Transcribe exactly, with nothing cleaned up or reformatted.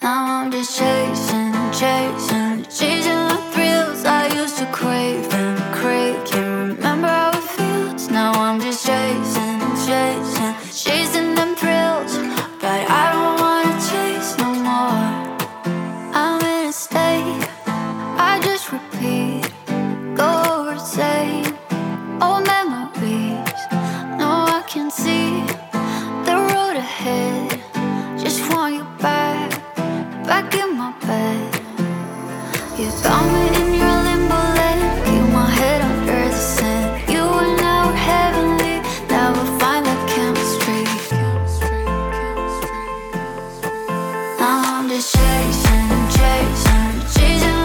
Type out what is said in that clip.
Now I'm just chasing, chasing, chasing the thrills I used to crave and crave. Can't remember how it feels. Now I'm just chasing, chasing, chasing them thrills, but I don't wanna chase no more. I'm in a state, I just repeat, go over same old memories. No, I can see the road ahead. Just want you back, back in my bed. You found me in your limbo land, keep my head under the sand. You and I were heavenly, never find that chemistry. Now I'm just chasing, chasing, chasing